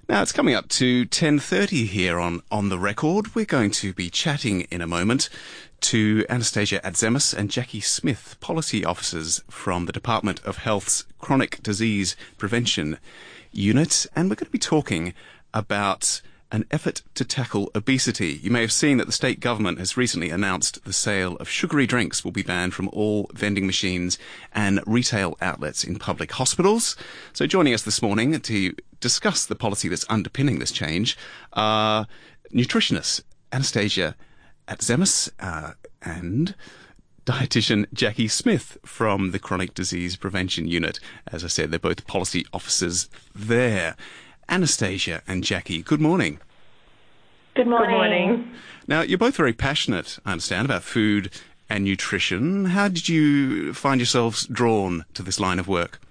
Now, it's coming up to 10:30 here on The Record. We're going to be chatting in a moment to Anastasia Atzemis and Jackie Smith, policy officers from the Department of Health's Chronic Disease Prevention Unit, and we're going to be talking about an effort to tackle obesity. You may have seen that the state government has recently announced the sale of sugary drinks will be banned from all vending machines and retail outlets in public hospitals. So joining us this morning to discuss the policy that's underpinning this change are nutritionist Anastasia Atzemis and dietitian Jackie Smith from the Chronic Disease Prevention Unit. As I said, they're both policy officers there. Anastasia and Jackie, good morning. Good morning. Good morning. Now, you're both very passionate, I understand, about food and nutrition. How did you find yourselves drawn to this line of work?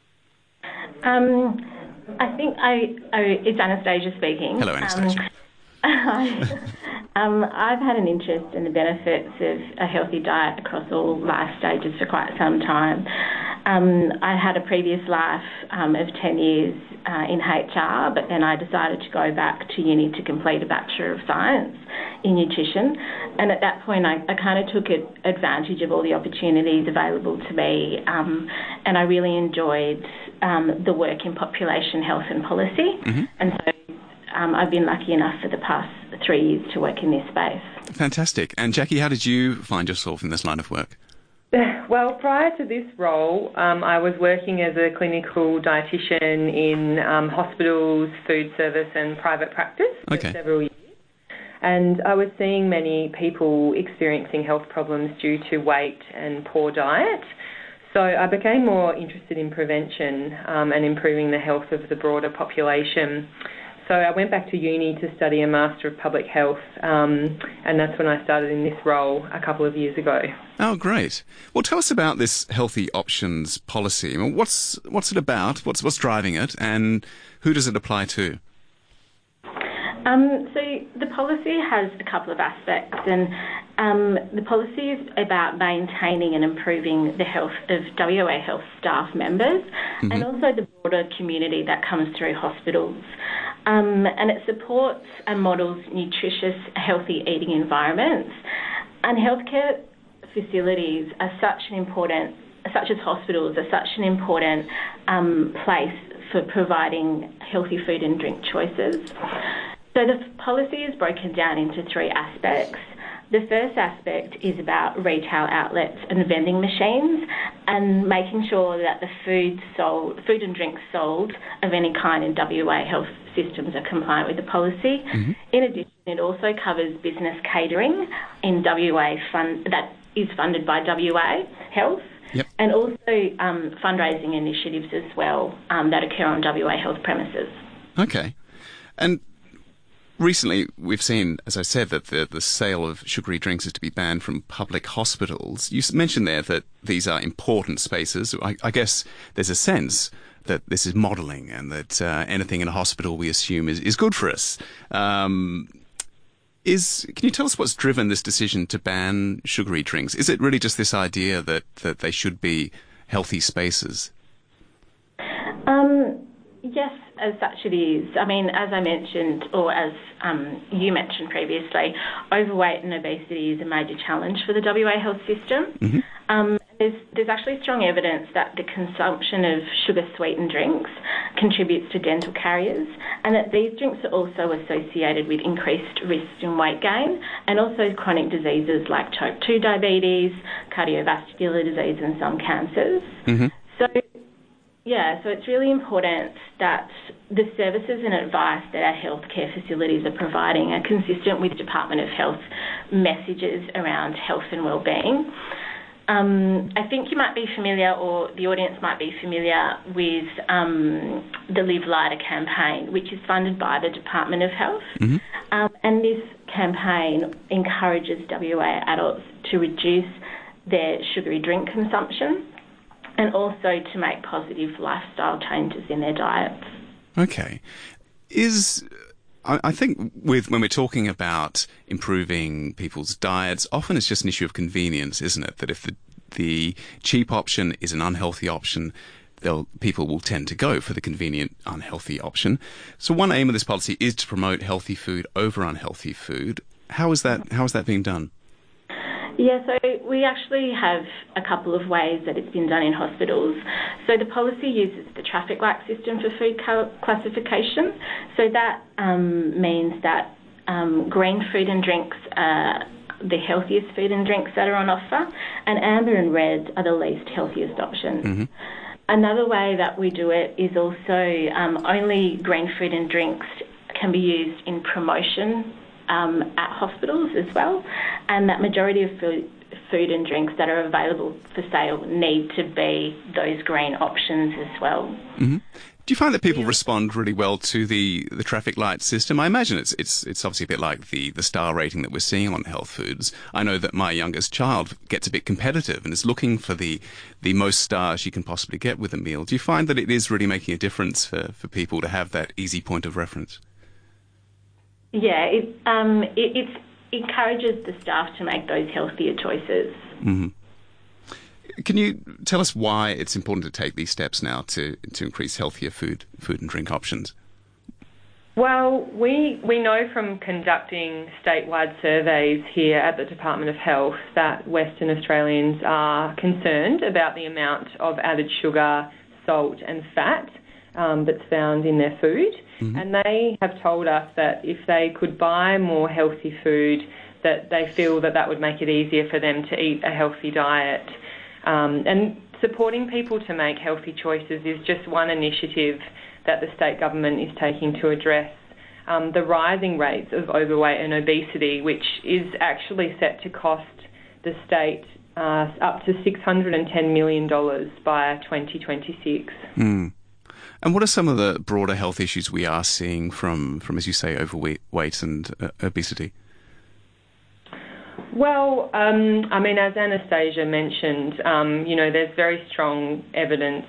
I think it's Anastasia speaking. Hello, Anastasia. I've had an interest in the benefits of a healthy diet across all life stages for quite some time. I had a previous life of 10 years in HR, but then I decided to go back to uni to complete a Bachelor of Science in Nutrition. And at that point, I kind of took advantage of all the opportunities available to me, and I really enjoyed the work in population health and policy. Mm-hmm. And so I've been lucky enough for the past 3 years to work in this space. Fantastic. And Jackie, how did you find yourself in this line of work? Well, prior to this role, I was working as a clinical dietitian in hospitals, food service and private practice for several years. And I was seeing many people experiencing health problems due to weight and poor diet. So I became more interested in prevention and improving the health of the broader population. So I went back to uni to study a Master of Public Health, and that's when I started in this role a couple of years ago. Oh, great. Well, tell us about this Healthy Options policy. I mean, what's it about? What's driving it, and who does it apply to? So the policy has a couple of aspects, and the policy is about maintaining and improving the health of WA Health staff members, mm-hmm. and also the broader community that comes through hospitals. And it supports and models nutritious, healthy eating environments. And healthcare facilities are such as hospitals, are such an important place for providing healthy food and drink choices. So the policy is broken down into three aspects. The first aspect is about retail outlets and vending machines and making sure that the food and drinks sold of any kind in WA health systems are compliant with the policy. Mm-hmm. In addition, it also covers business catering in WA that is funded by WA Health. Yep. And also fundraising initiatives as well that occur on WA Health premises. Okay. And recently, we've seen, as I said, that the sale of sugary drinks is to be banned from public hospitals. You mentioned there that these are important spaces. I guess there's a sense that this is modelling and that anything in a hospital we assume is good for us. Can you tell us what's driven this decision to ban sugary drinks? Is it really just this idea that they should be healthy spaces? Yes, as such it is. I mean, as I mentioned, or as you mentioned previously, overweight and obesity is a major challenge for the WA health system. Mm-hmm. There's actually strong evidence that the consumption of sugar-sweetened drinks contributes to dental caries, and that these drinks are also associated with increased risk in weight gain and also chronic diseases like type 2 diabetes, cardiovascular disease and some cancers. Mm-hmm. So it's really important that the services and advice that our healthcare facilities are providing are consistent with Department of Health messages around health and wellbeing. I think you might be familiar, or the audience might be familiar, with the Live Lighter campaign, which is funded by the Department of Health. Mm-hmm. And this campaign encourages WA adults to reduce their sugary drink consumption and also to make positive lifestyle changes in their diets. Okay. I think when we're talking about improving people's diets, often it's just an issue of convenience, isn't it? That if the cheap option is an unhealthy option, people will tend to go for the convenient, unhealthy option. So one aim of this policy is to promote healthy food over unhealthy food. How is that being done? Yeah, so we actually have a couple of ways that it's been done in hospitals. So the policy uses the traffic light system for food classification. So that means that green food and drinks are the healthiest food and drinks that are on offer, and amber and red are the least healthiest options. Mm-hmm. Another way that we do it is also only green food and drinks can be used in promotion at hospitals as well, and that majority of food and drinks that are available for sale need to be those green options as well. Mm-hmm. Do you find that people respond really well to the traffic light system? I imagine it's obviously a bit like the star rating that we're seeing on health foods. I know that my youngest child gets a bit competitive and is looking for the most stars she can possibly get with a meal. Do you find that it is really making a difference for people to have that easy point of reference? Yeah, it encourages the staff to make those healthier choices. Mm-hmm. Can you tell us why it's important to take these steps now to increase healthier food and drink options? Well, we know from conducting statewide surveys here at the Department of Health that Western Australians are concerned about the amount of added sugar, salt and fat that's found in their food. Mm-hmm. And they have told us that if they could buy more healthy food, that they feel that would make it easier for them to eat a healthy diet. And supporting people to make healthy choices is just one initiative that the state government is taking to address the rising rates of overweight and obesity, which is actually set to cost the state up to $610 million by 2026. Mm. And what are some of the broader health issues we are seeing from as you say, overweight and obesity? Well, as Anastasia mentioned, there's very strong evidence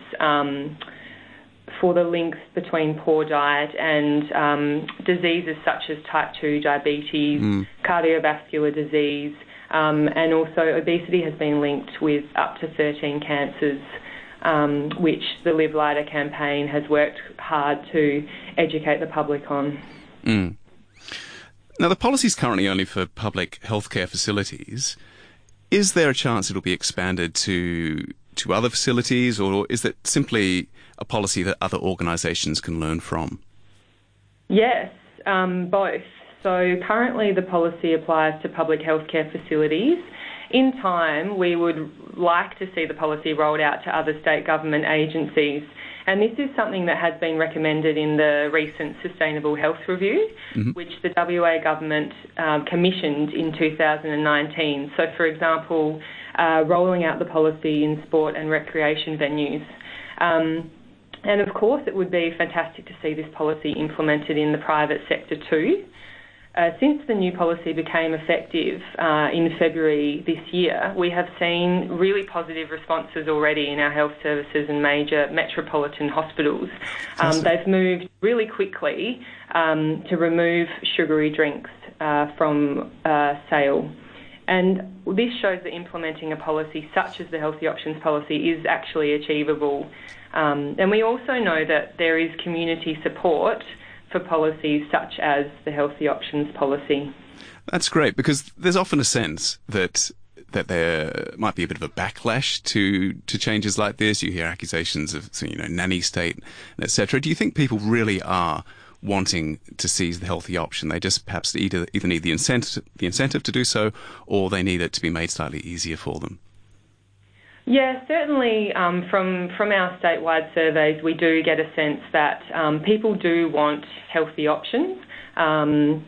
for the links between poor diet and diseases such as type 2 diabetes, cardiovascular disease, and also obesity has been linked with up to 13 cancers, which the Live Lighter campaign has worked hard to educate the public on. Mm. Now, the policy is currently only for public healthcare facilities. Is there a chance it'll be expanded to other facilities, or is that simply a policy that other organisations can learn from? Yes, both. So currently the policy applies to public healthcare facilities. In time, we would like to see the policy rolled out to other state government agencies. And this is something that has been recommended in the recent Sustainable Health Review, mm-hmm. which the WA government commissioned in 2019. So, for example, rolling out the policy in sport and recreation venues. And of course, it would be fantastic to see this policy implemented in the private sector too. Since the new policy became effective in February this year, we have seen really positive responses already in our health services and major metropolitan hospitals. They've moved really quickly to remove sugary drinks from sale. And this shows that implementing a policy such as the Healthy Options policy is actually achievable. And we also know that there is community support for policies such as the Healthy Options policy. That's great, because there's often a sense that there might be a bit of a backlash to changes like this. You hear accusations of, nanny state, etc. Do you think people really are wanting to seize the healthy option? They just perhaps either need the incentive to do so, or they need it to be made slightly easier for them? Yeah, certainly from our statewide surveys, we do get a sense that people do want healthy options. As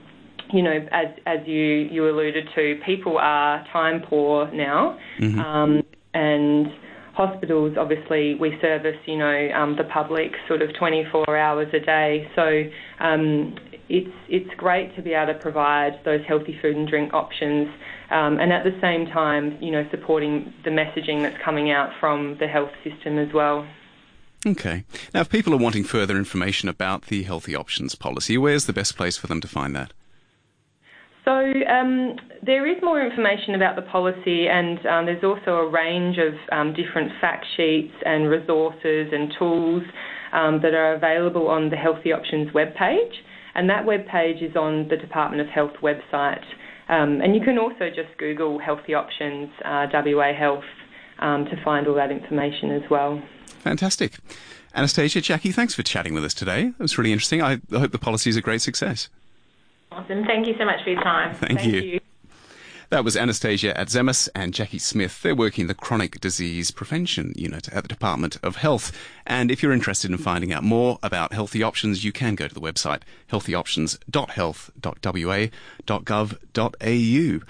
you alluded to, people are time poor now, mm-hmm. And hospitals, obviously, we service, the public sort of 24 hours a day. So it's great to be able to provide those healthy food and drink options. And at the same time, supporting the messaging that's coming out from the health system as well. Okay. Now, if people are wanting further information about the Healthy Options policy, where's the best place for them to find that? So there is more information about the policy, and there's also a range of different fact sheets and resources and tools that are available on the Healthy Options webpage, and that webpage is on the Department of Health website. And you can also just Google Healthy Options WA Health to find all that information as well. Fantastic. Anastasia, Jackie, thanks for chatting with us today. It was really interesting. I hope the policy is a great success. Awesome. Thank you so much for your time. Thank you. That was Anastasia Adzemis and Jackie Smith. They're working the Chronic Disease Prevention Unit at the Department of Health. And if you're interested in finding out more about Healthy Options, you can go to the website healthyoptions.health.wa.gov.au.